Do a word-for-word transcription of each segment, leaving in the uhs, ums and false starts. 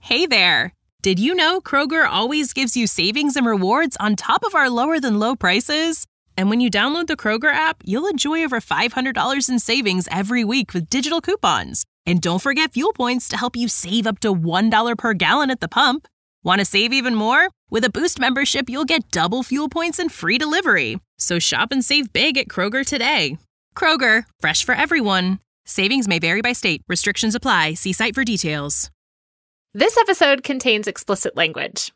Hey there! Did you know Kroger always gives you savings and rewards on top of our lower-than-low prices? And when you download the Kroger app, you'll enjoy over five hundred dollars in savings every week with digital coupons. And don't forget fuel points to help you save up to one dollar per gallon at the pump. Want to save even more? With a Boost membership, you'll get double fuel points and free delivery. So shop and save big at Kroger today. Kroger, fresh for everyone. Savings may vary by state. Restrictions apply. See site for details. This episode contains explicit language.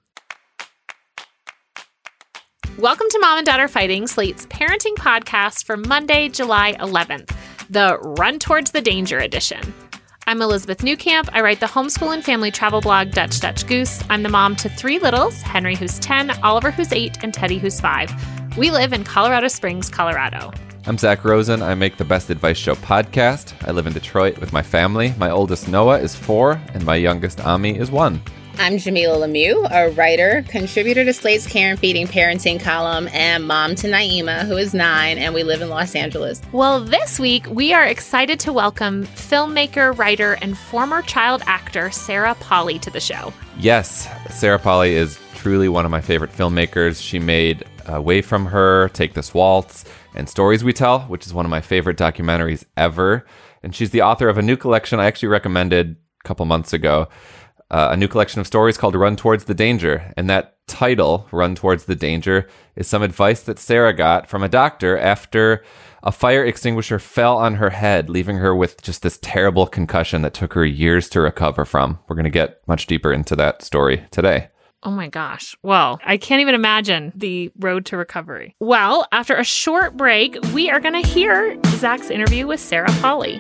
Welcome to Mom and Dad Are Fighting, Slate's parenting podcast for Monday, July eleventh, the Run Towards the Danger edition. I'm Elizabeth Newcamp. I write the homeschool and family travel blog Dutch Dutch Goose. I'm the mom to three littles, Henry who's ten, Oliver who's eight, and Teddy who's five. We live in Colorado Springs, Colorado. I'm Zach Rosen. I make the Best Advice Show podcast. I live in Detroit with my family. My oldest Noah is four, and my youngest Ami is one. I'm Jamila Lemieux, a writer, contributor to Slate's Care and Feeding parenting column, and mom to Naima, who is nine, and we live in Los Angeles. Well, this week, we are excited to welcome filmmaker, writer, and former child actor Sarah Polley to the show. Yes, Sarah Polley is truly one of my favorite filmmakers. She made Away From Her, Take This Waltz, and Stories We Tell, which is one of my favorite documentaries ever. And she's the author of a new collection I actually recommended a couple months ago. Uh, a new collection of stories called Run Towards the Danger. And that title, Run Towards the Danger, is some advice that Sarah got from a doctor after a fire extinguisher fell on her head, leaving her with just this terrible concussion that took her years to recover from. We're going to get much deeper into that story today. Oh my gosh. Well, I can't even imagine the road to recovery. Well, after a short break, we are going to hear Zach's interview with Sarah Polley.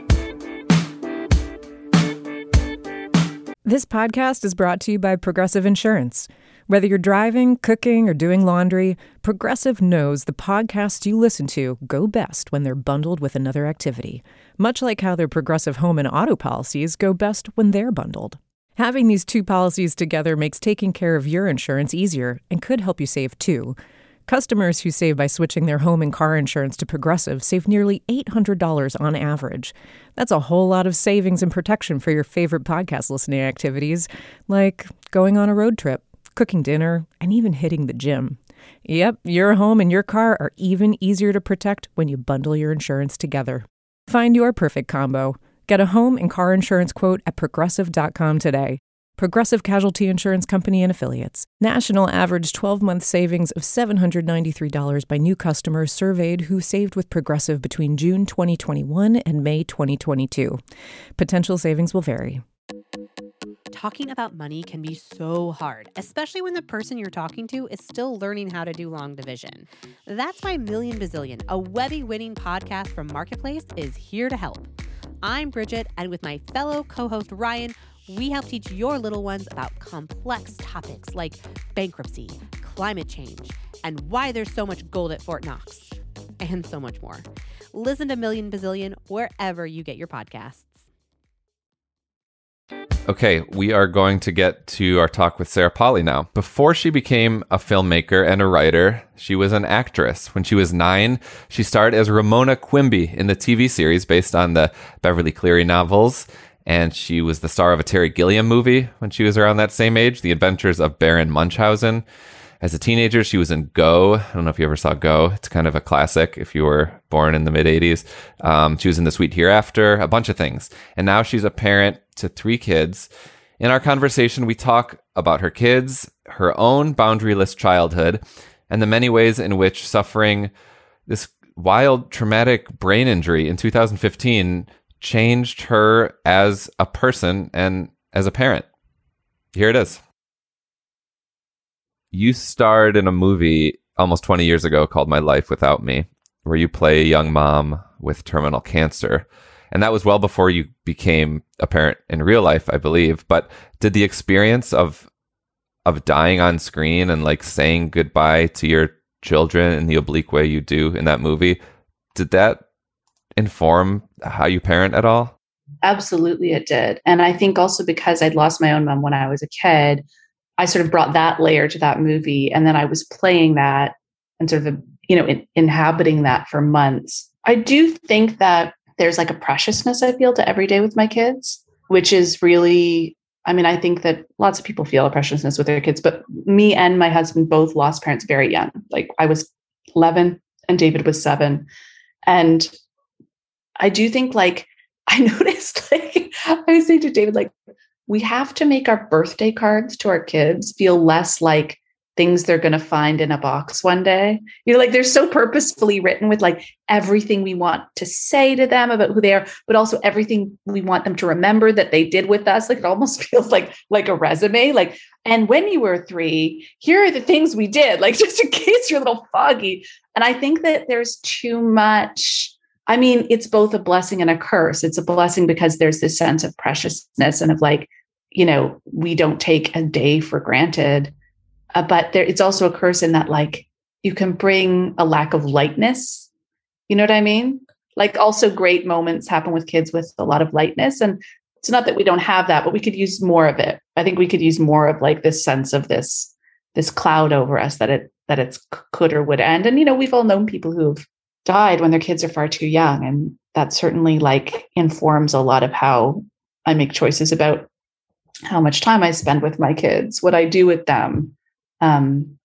This podcast is brought to you by Progressive Insurance. Whether you're driving, cooking, or doing laundry, Progressive knows the podcasts you listen to go best when they're bundled with another activity, much like how their Progressive home and auto policies go best when they're bundled. Having these two policies together makes taking care of your insurance easier and could help you save too. Customers who save by switching their home and car insurance to Progressive save nearly eight hundred dollars on average. That's a whole lot of savings and protection for your favorite podcast listening activities, like going on a road trip, cooking dinner, and even hitting the gym. Yep, your home and your car are even easier to protect when you bundle your insurance together. Find your perfect combo. Get a home and car insurance quote at progressive dot com today. Progressive Casualty Insurance Company and Affiliates. National average twelve-month savings of seven hundred ninety-three dollars by new customers surveyed who saved with Progressive between June twenty twenty-one and May twenty twenty-two. Potential savings will vary. Talking about money can be so hard, especially when the person you're talking to is still learning how to do long division. That's why Million Bazillion, a Webby-winning podcast from Marketplace, is here to help. I'm Bridget, and with my fellow co-host Ryan, we help teach your little ones about complex topics like bankruptcy, climate change, and why there's so much gold at Fort Knox, and so much more. Listen to Million Bazillion wherever you get your podcasts. Okay, we are going to get to our talk with Sarah Polley now. Before she became a filmmaker and a writer, she was an actress. When she was nine, she starred as Ramona Quimby in the T V series based on the Beverly Cleary novels. And she was the star of a Terry Gilliam movie when she was around that same age, The Adventures of Baron Munchausen. As a teenager, she was in Go. I don't know if you ever saw Go. It's kind of a classic if you were born in the mid-eighties. Um, she was in The Sweet Hereafter, a bunch of things. And now she's a parent to three kids. In our conversation, we talk about her kids, her own boundaryless childhood, and the many ways in which suffering this wild, traumatic brain injury in two thousand fifteen changed her as a person and as a parent. Here it is. You starred in a movie almost twenty years ago called My Life Without Me, where you play a young mom with terminal cancer. And that was well before you became a parent in real life, I believe. But did the experience of of dying on screen and like saying goodbye to your children in the oblique way you do in that movie, did that inform how you parent at all? Absolutely, it did. And I think also because I'd lost my own mom when I was a kid, I sort of brought that layer to that movie. And then I was playing that and sort of, you know, in, inhabiting that for months. I do think that there's like a preciousness I feel to every day with my kids, which is really I mean, I think that lots of people feel a preciousness with their kids, but me and my husband both lost parents very young. Like I was eleven and David was seven. And I do think like, I noticed like, I was saying to David, like, we have to make our birthday cards to our kids feel less like things they're going to find in a box one day. You know, like they're so purposefully written with like everything we want to say to them about who they are, but also everything we want them to remember that they did with us. Like it almost feels like, like a resume. Like, and when you were three, here are the things we did, like just in case you're a little foggy. And I think that there's too much. I mean, it's both a blessing and a curse. It's a blessing because there's this sense of preciousness and of like, you know, we don't take a day for granted. Uh, but there, it's also a curse in that, like, you can bring a lack of lightness. You know what I mean? Like, also great moments happen with kids with a lot of lightness. And it's not that we don't have that, but we could use more of it. I think we could use more of like this sense of this, this cloud over us that it, that it's could or would end. And, you know, we've all known people who've died when their kids are far too young. And that certainly like informs a lot of how I make choices about how much time I spend with my kids, what I do with them. Um,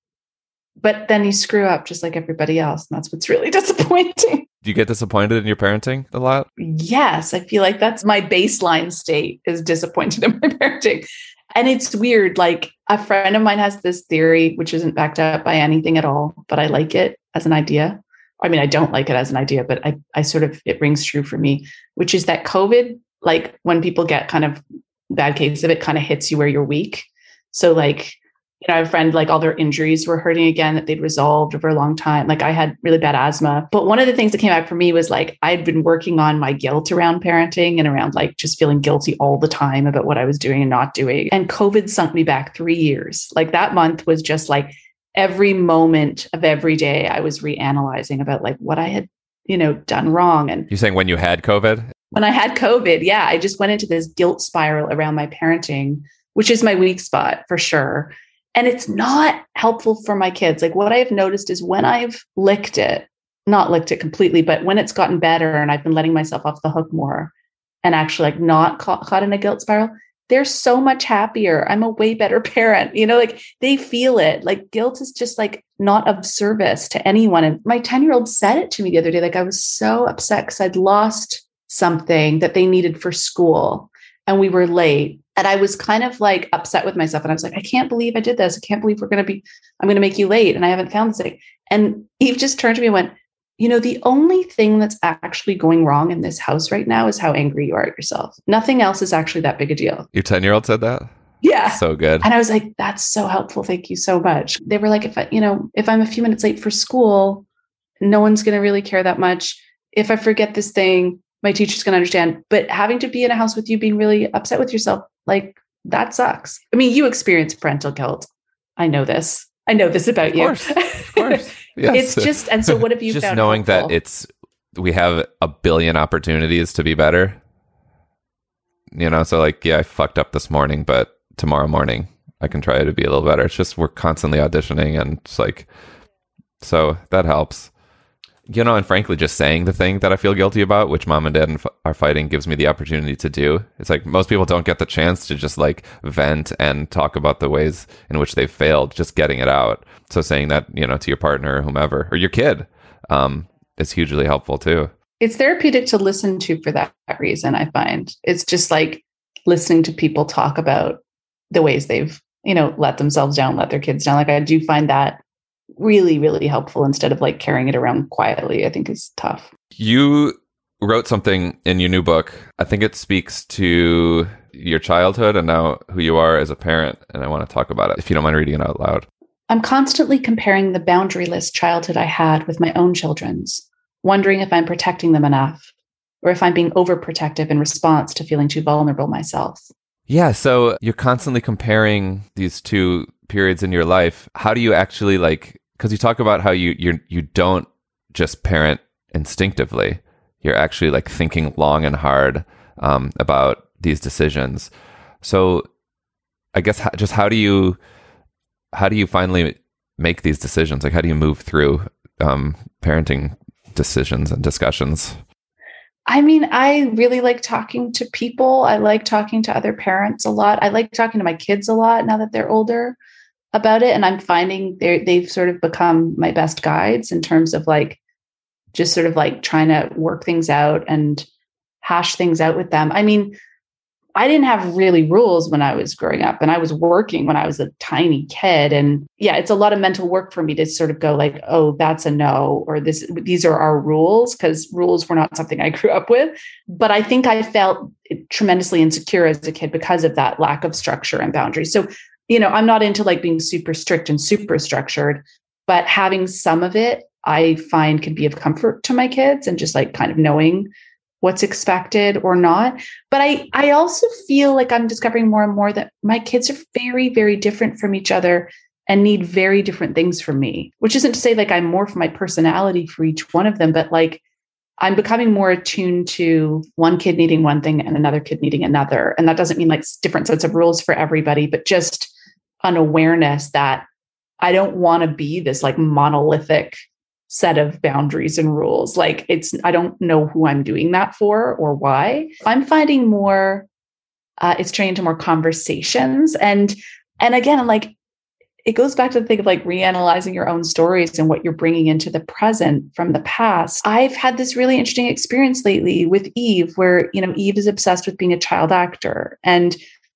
but then you screw up just like everybody else. And that's what's really disappointing. Do you get disappointed in your parenting a lot? Yes. I feel like that's my baseline state, is disappointed in my parenting. And it's weird. Like a friend of mine has this theory, which isn't backed up by anything at all, but I like it as an idea. I mean, I don't like it as an idea, but I, I sort of, it rings true for me, which is that COVID, like when people get kind of bad cases of it, kind of hits you where you're weak. So like, you know, I have a friend, like all their injuries were hurting again that they'd resolved over a long time. Like I had really bad asthma. But one of the things that came back for me was like, I'd been working on my guilt around parenting and around like just feeling guilty all the time about what I was doing and not doing. And COVID sunk me back three years. Like that month was just like every moment of every day I was reanalyzing about like what I had, you know, done wrong. And you're saying when you had COVID? When I had COVID, yeah, I just went into this guilt spiral around my parenting, which is my weak spot for sure. And it's not helpful for my kids. Like what I've noticed is when I've licked it, not licked it completely, but when it's gotten better and I've been letting myself off the hook more and actually like not caught, caught in a guilt spiral, they're so much happier. I'm a way better parent. You know, like they feel it. Like guilt is just like not of service to anyone. And my ten-year-old said it to me the other day. Like I was so upset because I'd lost something that they needed for school and we were late. And I was kind of like upset with myself. And I was like, I can't believe I did this. I can't believe we're going to be, I'm going to make you late. And I haven't found this thing. And Eve just turned to me and went, you know, the only thing that's actually going wrong in this house right now is how angry you are at yourself. Nothing else is actually that big a deal. Your ten-year-old said that? Yeah. So good. And I was like, that's so helpful. Thank you so much. They were like, if I, you know, if I'm a few minutes late for school, no one's going to really care that much. If I forget this thing, my teacher's going to understand. But having to be in a house with you being really upset with yourself, like that sucks. I mean, you experience parental guilt. I know this. I know this about of you. Course. Of course. Yes. It's just, and so what have you just found? Just knowing helpful? that it's, we have a billion opportunities to be better. You know, so like, yeah, I fucked up this morning, but tomorrow morning I can try to be a little better. It's just, we're constantly auditioning and it's like, so that helps. You know, and frankly, just saying the thing that I feel guilty about, which mom and dad f- are fighting, gives me the opportunity to do. It's like most people don't get the chance to just like vent and talk about the ways in which they've failed, just getting it out. So saying that, you know, to your partner or whomever, or your kid, um, is hugely helpful too. It's therapeutic to listen to for that reason, I find. It's just like listening to people talk about the ways they've, you know, let themselves down, let their kids down. Like I do find that really, really helpful instead of like carrying it around quietly, I think is tough. You wrote something in your new book. I think it speaks to your childhood and now who you are as a parent. And I want to talk about it, if you don't mind reading it out loud. I'm constantly comparing the boundaryless childhood I had with my own children's, wondering if I'm protecting them enough or if I'm being overprotective in response to feeling too vulnerable myself. Yeah. So you're constantly comparing these two periods in your life. How do you actually like, because you talk about how you you're, you don't just parent instinctively. You're actually like thinking long and hard um, about these decisions. So I guess how, just how do you how do you finally make these decisions? Like how do you move through um, parenting decisions and discussions? I mean, I really like talking to people. I like talking to other parents a lot. I like talking to my kids a lot now that they're older about it. And I'm finding they they've sort of become my best guides in terms of like, just sort of like trying to work things out and hash things out with them. I mean, I didn't have really rules when I was growing up, and I was working when I was a tiny kid. And yeah, it's a lot of mental work for me to sort of go like, oh, that's a no, or this, these are our rules, because rules were not something I grew up with. But I think I felt tremendously insecure as a kid because of that lack of structure and boundaries. So, you know, I'm not into like being super strict and super structured, but having some of it, I find can be of comfort to my kids, and just like kind of knowing what's expected or not. But I, I also feel like I'm discovering more and more that my kids are very, very different from each other and need very different things from me, which isn't to say like I'm more for my personality for each one of them, but like I'm becoming more attuned to one kid needing one thing and another kid needing another. And that doesn't mean like different sets of rules for everybody, but just an awareness that I don't want to be this like monolithic set of boundaries and rules. Like it's, I don't know who I'm doing that for or why. I'm finding more, uh, it's turning into more conversations. And, and again, like, it goes back to the thing of like reanalyzing your own stories and what you're bringing into the present from the past. I've had this really interesting experience lately with Eve, where, you know, Eve is obsessed with being a child actor. And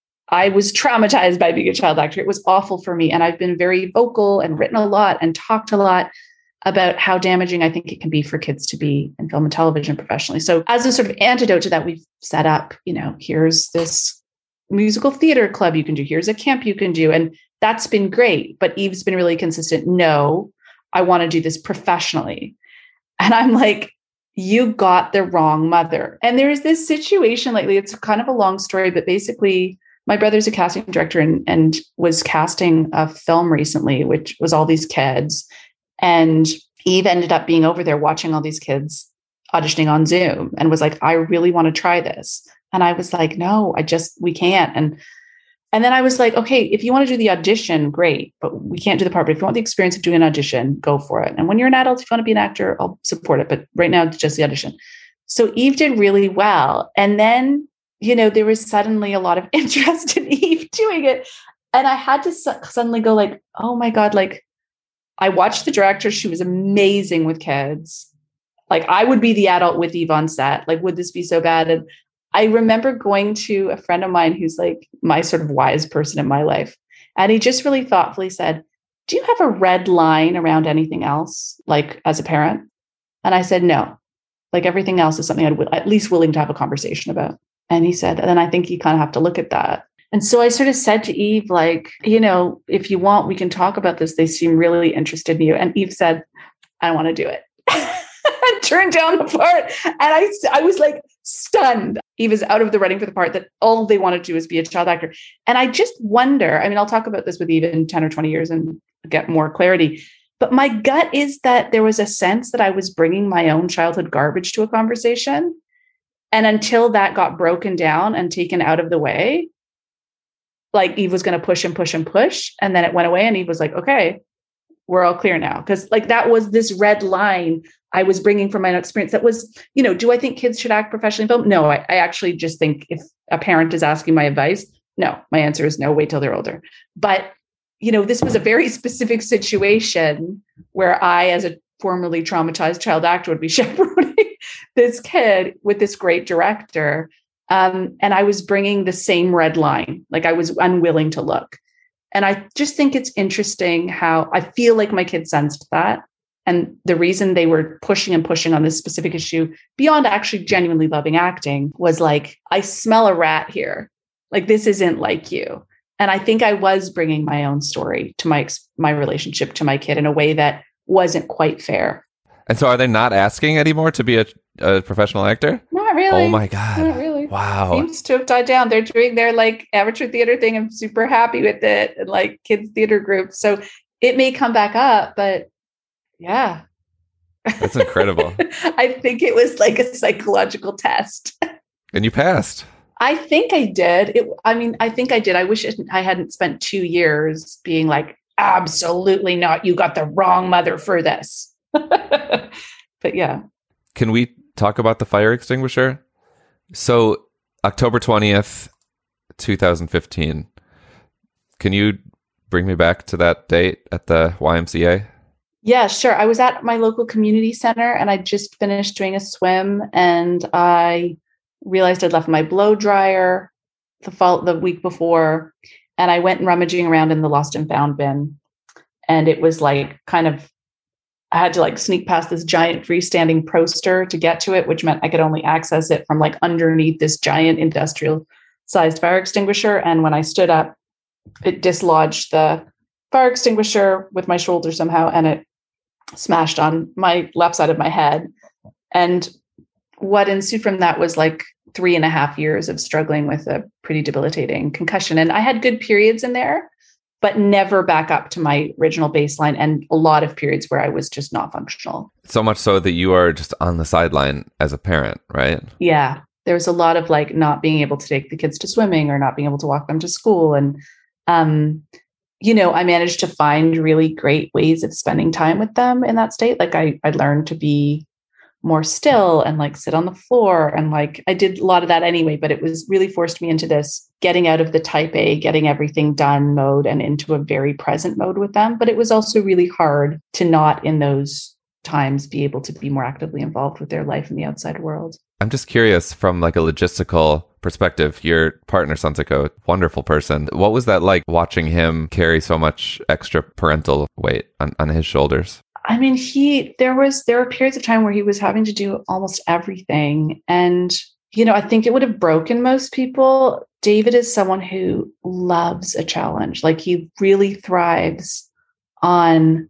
I was traumatized by being a child actor. It was awful for me. And I've been very vocal and written a lot and talked a lot about how damaging I think it can be for kids to be in film and television professionally. So as a sort of antidote to that, we've set up, you know, here's this musical theater club you can do. Here's a camp you can do. And that's been great. But Eve's been really consistent. No, I want to do this professionally. And I'm like, you got the wrong mother. And there is this situation lately. It's kind of a long story, but basically my brother's a casting director and, and was casting a film recently, which was all these kids. And Eve ended up being over there watching all these kids auditioning on Zoom and was like, I really want to try this. And I was like, no, I just, we can't. And, and then I was like, okay, if you want to do the audition, great, but we can't do the part. But if you want the experience of doing an audition, go for it. And when you're an adult, if you want to be an actor, I'll support it. But right now it's just the audition. So Eve did really well. And then, you know, there was suddenly a lot of interest in Eve doing it. And I had to su- suddenly go like, oh my God, like, I watched the director. She was amazing with kids. Like I would be the adult with Eve on set. Like, would this be so bad? And I remember going to a friend of mine who's like my sort of wise person in my life. And he just really thoughtfully said, do you have a red line around anything else? Like as a parent? And I said, no, like everything else is something I'd w- at least willing to have a conversation about. And he said, and then I think you kind of have to look at that. And so I sort of said to Eve, like, you know, if you want, we can talk about this. They seem really interested in you. And Eve said, I want to do it. And turned down the part. And I, I was like stunned. Eve is out of the running for the part that all they want to do is be a child actor. And I just wonder, I mean, I'll talk about this with Eve in ten or twenty years and get more clarity. But my gut is that there was a sense that I was bringing my own childhood garbage to a conversation. And until that got broken down and taken out of the way, like Eve was going to push and push and push. And then it went away and Eve was like, okay, we're all clear now. Cause like that was this red line I was bringing from my own experience. That was, you know, do I think kids should act professionally in film? No, I, I actually just think if a parent is asking my advice, no, my answer is no, wait till they're older. But, you know, this was a very specific situation where I, as a formerly traumatized child actor, would be chaperoning this kid with this great director. Um, and I was bringing the same red line, like I was unwilling to look. And I just think it's interesting how I feel like my kids sensed that. And the reason they were pushing and pushing on this specific issue beyond actually genuinely loving acting was like, I smell a rat here. Like, this isn't like you. And I think I was bringing my own story to my, my relationship to my kid in a way that wasn't quite fair. And so are they not asking anymore to be a, a professional actor? Not really. Oh my God. Not really. Wow. Seems to have died down. They're doing their like amateur theater thing. I'm super happy with it. And like kids theater groups. So it may come back up, but yeah. That's incredible. I think it was like a psychological test. And you passed. I think I did. It, I mean, I think I did. I wish it, I hadn't spent two years being like, absolutely not. You got the wrong mother for this. But yeah. Can we talk about the fire extinguisher? So October twentieth, twenty fifteen. Can you bring me back to that date at the Y M C A? Yeah, sure. I was at my local community center and I just finished doing a swim, and I realized I'd left my blow dryer the fall the week before, and I went rummaging around in the lost and found bin, and it was like kind of I had to like sneak past this giant freestanding poster to get to it, which meant I could only access it from like underneath this giant industrial sized fire extinguisher. And when I stood up, it dislodged the fire extinguisher with my shoulder somehow, and it smashed on my left side of my head. And what ensued from that was like three and a half years of struggling with a pretty debilitating concussion. And I had good periods in there, but never back up to my original baseline, and a lot of periods where I was just not functional. So much so that you are just on the sideline as a parent, right? Yeah. There was a lot of like not being able to take the kids to swimming or not being able to walk them to school. And, um, you know, I managed to find really great ways of spending time with them in that state. Like I, I learned to be more still and like sit on the floor. And like, I did a lot of that anyway, but it was really forced me into this getting out of the type A, getting everything done mode and into a very present mode with them. But it was also really hard to not in those times be able to be more actively involved with their life in the outside world. I'm just curious from like a logistical perspective. Your partner sounds like a wonderful person. What was that like watching him carry so much extra parental weight on, on his shoulders? I mean, he, there was, there were periods of time where he was having to do almost everything. And, you know, I think it would have broken most people. David is someone who loves a challenge. Like he really thrives on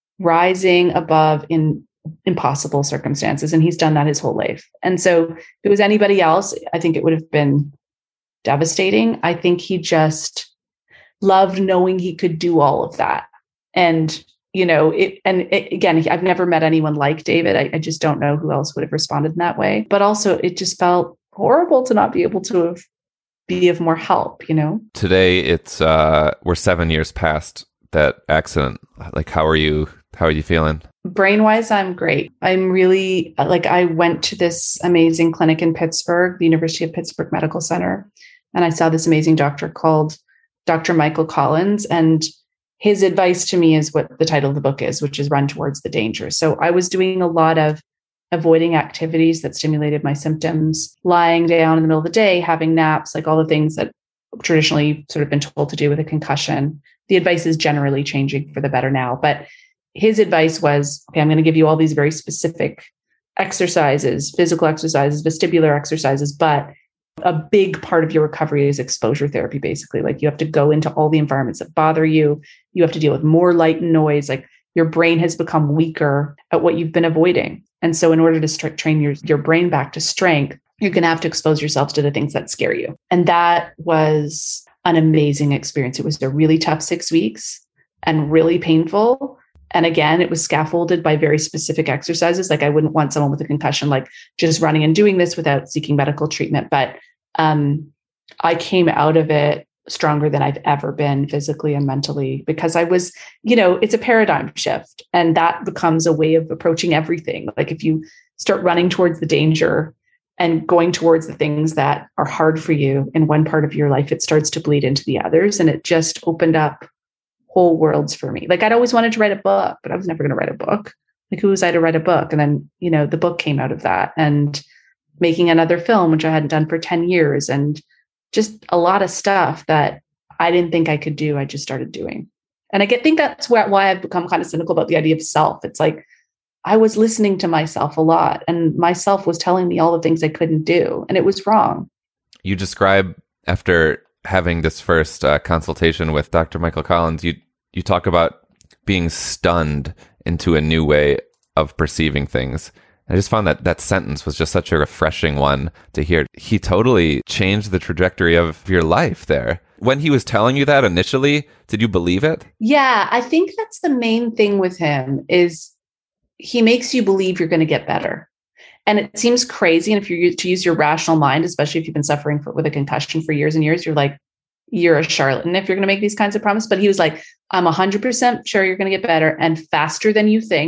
rising above in impossible circumstances. And he's done that his whole life. And so if it was anybody else, I think it would have been devastating. I think he just loved knowing he could do all of that. And, you know, it, and it, again, I've never met anyone like David. I, I just don't know who else would have responded in that way. But also it just felt horrible to not be able to have, be of more help, you know? Today it's, uh, we're seven years past that accident. Like, how are you, how are you feeling? Brain-wise, I'm great. I'm really, like, I went to this amazing clinic in Pittsburgh, the University of Pittsburgh Medical Center, and I saw this amazing doctor called Doctor Michael Collins. And his advice to me is what the title of the book is, which is Run Towards the Danger. So I was doing a lot of avoiding activities that stimulated my symptoms, lying down in the middle of the day, having naps, like all the things that traditionally sort of been told to do with a concussion. The advice is generally changing for the better now, but his advice was, okay, I'm going to give you all these very specific exercises, physical exercises, vestibular exercises, but a big part of your recovery is exposure therapy, basically. Like you have to go into all the environments that bother you. You have to deal with more light and noise. Like your brain has become weaker at what you've been avoiding. And so in order to st- train your, your brain back to strength, you're going to have to expose yourself to the things that scare you. And that was an amazing experience. It was a really tough six weeks and really painful. And again, it was scaffolded by very specific exercises. Like I wouldn't want someone with a concussion, like just running and doing this without seeking medical treatment. But um, I came out of it stronger than I've ever been physically and mentally, because I was, you know, it's a paradigm shift, and that becomes a way of approaching everything. Like if you start running towards the danger and going towards the things that are hard for you in one part of your life, it starts to bleed into the others. And it just opened up whole worlds for me. Like I'd always wanted to write a book, but I was never going to write a book. Like who was I to write a book? And then, you know, the book came out of that, and making another film, which I hadn't done for ten years, and just a lot of stuff that I didn't think I could do. I just started doing. And I get, think that's where, why I've become kind of cynical about the idea of self. It's like, I was listening to myself a lot, and myself was telling me all the things I couldn't do, and it was wrong. You describe, after having this first uh, consultation with Doctor Michael Collins, you you talk about being stunned into a new way of perceiving things. I just found that that sentence was just such a refreshing one to hear. He totally changed the trajectory of your life there. When he was telling you that initially, did you believe it? Yeah, I think that's the main thing with him, is he makes you believe you're going to get better. And it seems crazy. And if you're to use your rational mind, especially if you've been suffering for, with a concussion for years and years, you're like, you're a charlatan if you're going to make these kinds of promises. But he was like, I'm one hundred percent sure you're going to get better and faster than you think.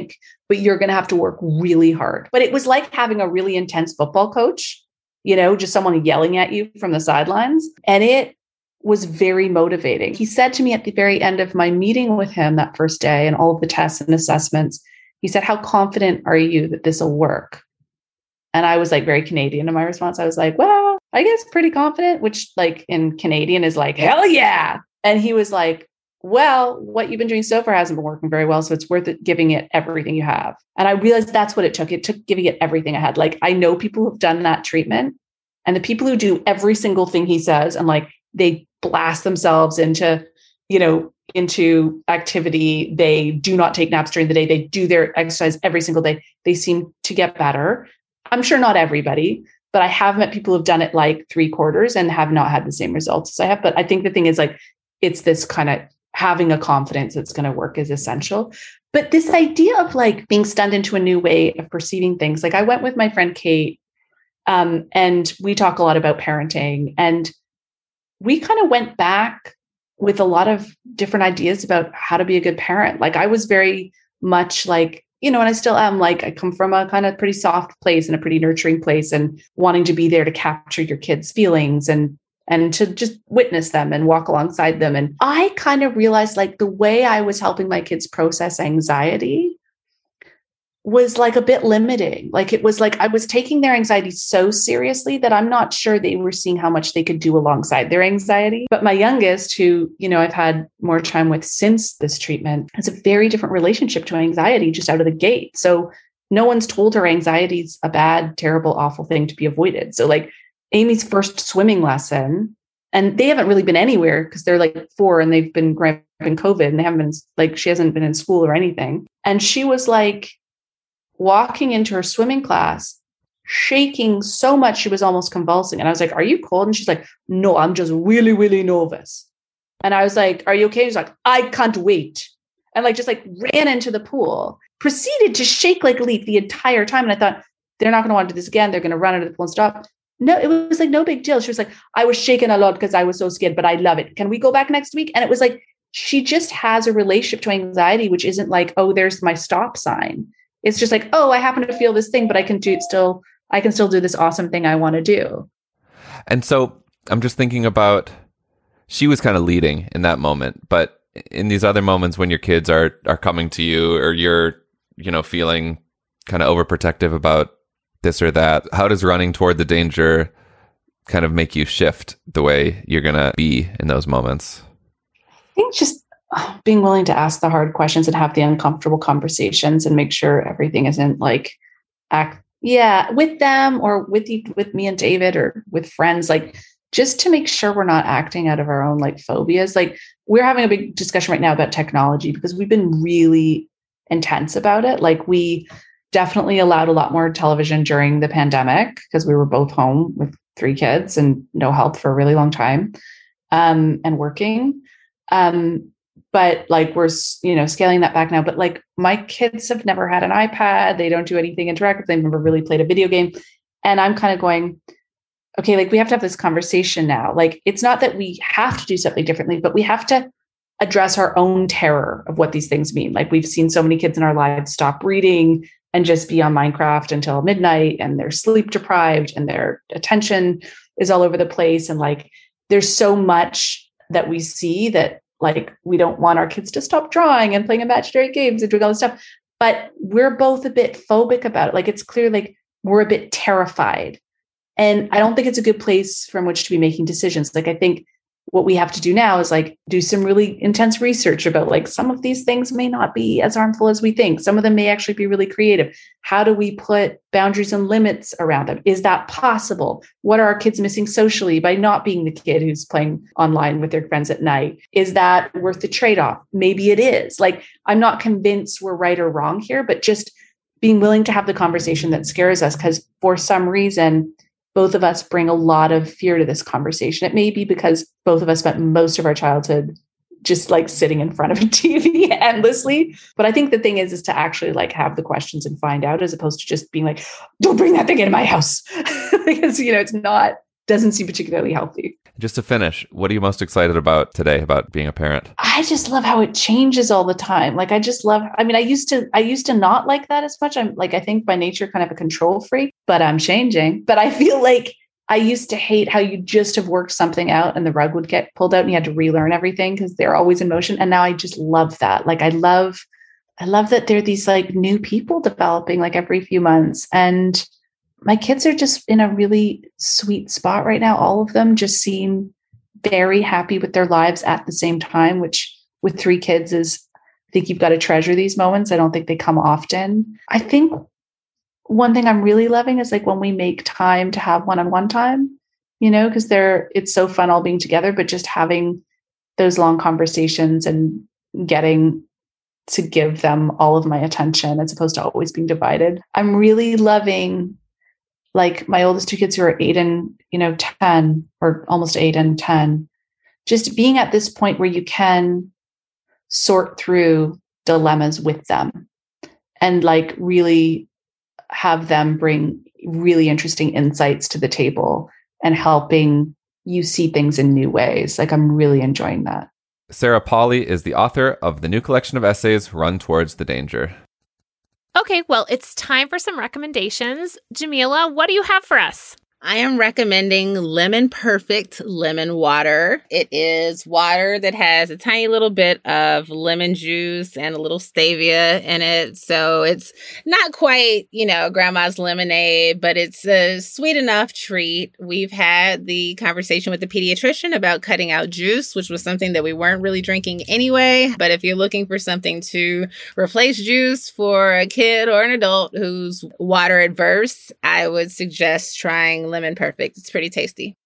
but you're going to have to work really hard. But it was like having a really intense football coach, you know, just someone yelling at you from the sidelines. And it was very motivating. He said to me at the very end of my meeting with him that first day and all of the tests and assessments, he said, how confident are you that this will work? And I was like very Canadian in my response. I was like, well, I guess pretty confident, which like in Canadian is like, hell yeah. And he was like, well, what you've been doing so far hasn't been working very well. So it's worth it giving it everything you have. And I realized that's what it took. It took giving it everything I had. Like, I know people who've done that treatment, and the people who do every single thing he says, and like they blast themselves into, you know, into activity. They do not take naps during the day. They do their exercise every single day. They seem to get better. I'm sure not everybody, but I have met people who've done it like three quarters and have not had the same results as I have. But I think the thing is like, it's this kind of having a confidence that's going to work is essential. But this idea of like being stunned into a new way of perceiving things, like I went with my friend Kate, um, and we talk a lot about parenting, and we kind of went back with a lot of different ideas about how to be a good parent. Like I was very much like, you know, and I still am, like, I come from a kind of pretty soft place and a pretty nurturing place, and wanting to be there to capture your kids' feelings and and to just witness them and walk alongside them. And I kind of realized like the way I was helping my kids process anxiety was like a bit limiting. Like it was like I was taking their anxiety so seriously that I'm not sure they were seeing how much they could do alongside their anxiety. But my youngest, who, you know, I've had more time with since this treatment, has a very different relationship to anxiety just out of the gate. So no one's told her anxiety is a bad, terrible, awful thing to be avoided. So like Amy's first swimming lesson, and they haven't really been anywhere because they're like four and they've been grabbing COVID and they haven't been like, she hasn't been in school or anything. And she was like walking into her swimming class, shaking so much she was almost convulsing. And I was like, are you cold? And she's like, no, I'm just really, really nervous. And I was like, are you okay? She's like, I can't wait. And like, just like ran into the pool, proceeded to shake like a leaf the entire time. And I thought, they're not going to want to do this again. They're going to run into the pool and stop. No, it was like no big deal. She was like, I was shaking a lot because I was so scared, but I love it. Can we go back next week? And it was like, she just has a relationship to anxiety, which isn't like, oh, there's my stop sign. It's just like, oh, I happen to feel this thing, but I can do it still. I can still do this awesome thing I want to do. And so I'm just thinking about, she was kind of leading in that moment, but in these other moments when your kids are, are coming to you, or you're, you know, feeling kind of overprotective about this or that, how does running toward the danger kind of make you shift the way you're going to be in those moments? I think just being willing to ask the hard questions and have the uncomfortable conversations and make sure everything isn't like act, yeah, with them or with you, with me and David or with friends, like just to make sure we're not acting out of our own like phobias. Like we're having a big discussion right now about technology because we've been really intense about it. Like we definitely allowed a lot more television during the pandemic because we were both home with three kids and no help for a really long time, um, and working. Um, but like we're, you know, scaling that back now. But like my kids have never had an iPad. They don't do anything interactive. They've never really played a video game. And I'm kind of going, okay, like we have to have this conversation now. Like it's not that we have to do something differently, but we have to address our own terror of what these things mean. Like we've seen so many kids in our lives stop reading and just be on Minecraft until midnight, and they're sleep deprived and their attention is all over the place. And like, there's so much that we see that like, we don't want our kids to stop drawing and playing imaginary games and doing all this stuff, but we're both a bit phobic about it. Like, it's clear, like we're a bit terrified, and I don't think it's a good place from which to be making decisions. Like, I think what we have to do now is like do some really intense research about like some of these things may not be as harmful as we think. Some of them may actually be really creative. How do we put boundaries and limits around them? Is that possible? What are our kids missing socially by not being the kid who's playing online with their friends at night? Is that worth the trade-off? Maybe it is. Like, I'm not convinced we're right or wrong here, but just being willing to have the conversation that scares us, because for some reason, both of us bring a lot of fear to this conversation. It may be because both of us spent most of our childhood just like sitting in front of a T V endlessly. But I think the thing is, is to actually like have the questions and find out, as opposed to just being like, don't bring that thing into my house. Because, you know, it's not, doesn't seem particularly healthy. Just to finish, what are you most excited about today about being a parent? I just love how it changes all the time. Like, I just love, I mean, I used to, I used to not like that as much. I'm like, I think by nature kind of a control freak, but I'm changing. But I feel like I used to hate how you just have worked something out and the rug would get pulled out and you had to relearn everything because they're always in motion. And now I just love that. Like, I love, I love that there are these like new people developing like every few months. And my kids are just in a really sweet spot right now. All of them just seem very happy with their lives at the same time, which with three kids is, I think you've got to treasure these moments. I don't think they come often. I think one thing I'm really loving is like when we make time to have one-on-one time, you know, because they're, it's so fun all being together, but just having those long conversations and getting to give them all of my attention as opposed to always being divided. I'm really loving like my oldest two kids who are eight and, you know, ten or almost eight and ten, just being at this point where you can sort through dilemmas with them and like really have them bring really interesting insights to the table and helping you see things in new ways. Like, I'm really enjoying that. Sarah Polley is the author of the new collection of essays, Run Towards the Danger. Okay, well, it's time for some recommendations. Jamila, what do you have for us? I am recommending Lemon Perfect lemon water. It is water that has a tiny little bit of lemon juice and a little stevia in it. So it's not quite, you know, grandma's lemonade, but it's a sweet enough treat. We've had the conversation with the pediatrician about cutting out juice, which was something that we weren't really drinking anyway. But if you're looking for something to replace juice for a kid or an adult who's water adverse, I would suggest trying Lemon Perfect. It's pretty tasty.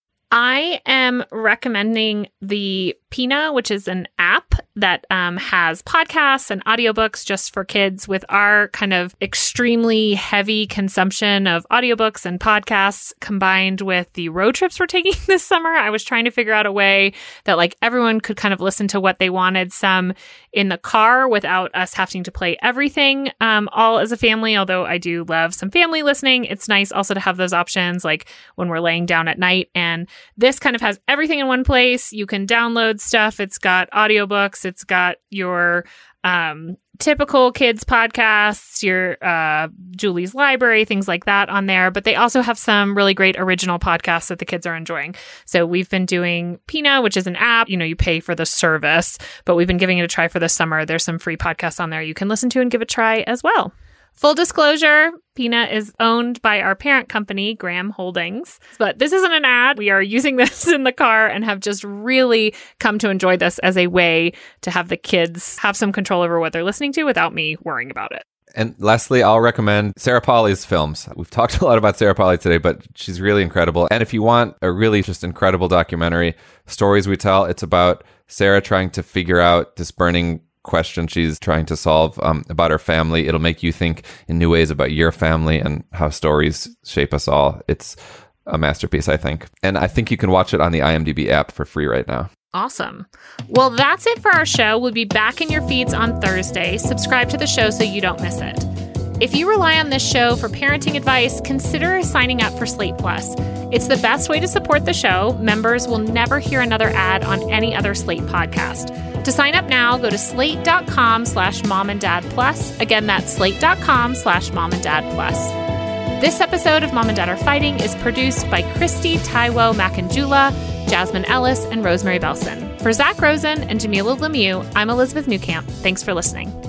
I am recommending the Pina, which is an app that um, has podcasts and audiobooks just for kids. With our kind of extremely heavy consumption of audiobooks and podcasts combined with the road trips we're taking this summer, I was trying to figure out a way that like everyone could kind of listen to what they wanted, some in the car without us having to play everything um, all as a family. Although I do love some family listening, it's nice also to have those options like when we're laying down at night. And this kind of has everything in one place. You can download stuff. It's got audiobooks. It's got your um, typical kids podcasts, your uh, Julie's Library, things like that on there. But they also have some really great original podcasts that the kids are enjoying. So we've been doing Pina, which is an app. You know, you pay for the service, but we've been giving it a try for the summer. There's some free podcasts on there you can listen to and give a try as well. Full disclosure, Pina is owned by our parent company, Graham Holdings. But this isn't an ad. We are using this in the car and have just really come to enjoy this as a way to have the kids have some control over what they're listening to without me worrying about it. And lastly, I'll recommend Sarah Polley's films. We've talked a lot about Sarah Polley today, but she's really incredible. And if you want a really just incredible documentary, Stories We Tell, it's about Sarah trying to figure out this burning question she's trying to solve um, about her family. It'll make you think in new ways about your family and how stories shape us all. It's a masterpiece, I think. And I think you can watch it on the IMDb app for free right now. Awesome. Well, that's it for our show. We'll be back in your feeds on Thursday. Subscribe to the show so you don't miss it. If you rely on this show for parenting advice, consider signing up for Slate Plus. It's the best way to support the show. Members will never hear another ad on any other Slate podcast. To sign up now, go to slate.com slash mom and dad plus. Again, that's slate.com slash mom and dad plus. This episode of Mom and Dad Are Fighting is produced by Christy Taiwo Macanjula, Jasmine Ellis, and Rosemary Belson. For Zach Rosen and Jamila Lemieux, I'm Elizabeth Newcamp. Thanks for listening.